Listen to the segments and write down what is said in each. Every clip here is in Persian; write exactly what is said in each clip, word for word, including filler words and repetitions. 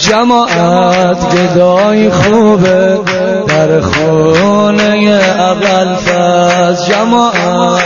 جماعت گدای خوبه در خونه ابوالفضل. جماعت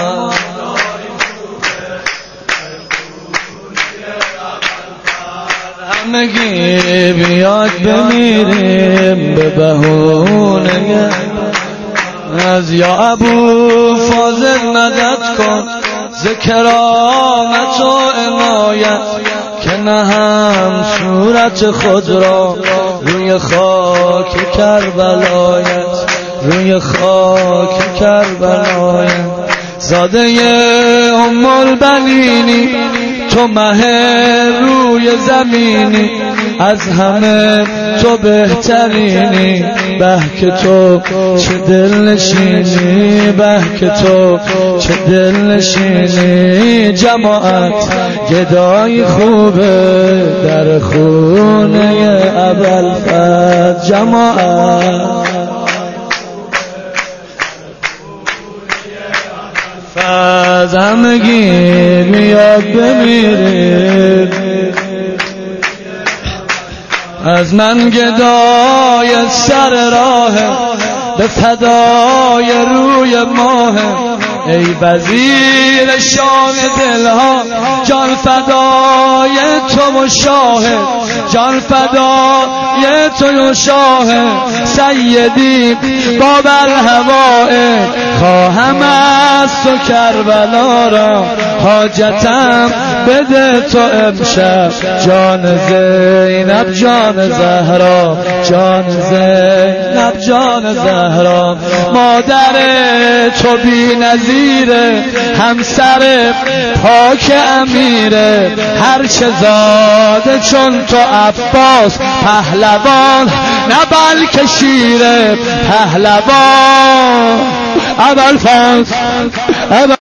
همگی بیاد بمیریم به بهونه از یا ابو فاضل مدد کن ز کرامت و عنایت که نه هم صورت خود را روی خاک کربلایت روی خاک کربلایت. زاده ام البنینی تو مه روی زمینی از همه تو بهترینی به که تو چه دل نشینی به که تو چه دل نشینی. جماعت گدای خوبه در خونه ابوالفضل. جماعت فز همگی میاد بمیره از من گدای سر راه به فدای روی ماه. ای وزیر شان دلها جان فدای تو و شاه جان فدای تو و شاه سیدی باب الهوای. خواهم از تو کربلا را حاجتم بده تو امشب جان زینب جان زهرا جان زینب جان زهرا. مادر تو بی نظیره همسر پاک امیره هرچه زاده چون تو عباس پهلوان نه بلکه شیره پهلوان ابوالفضل.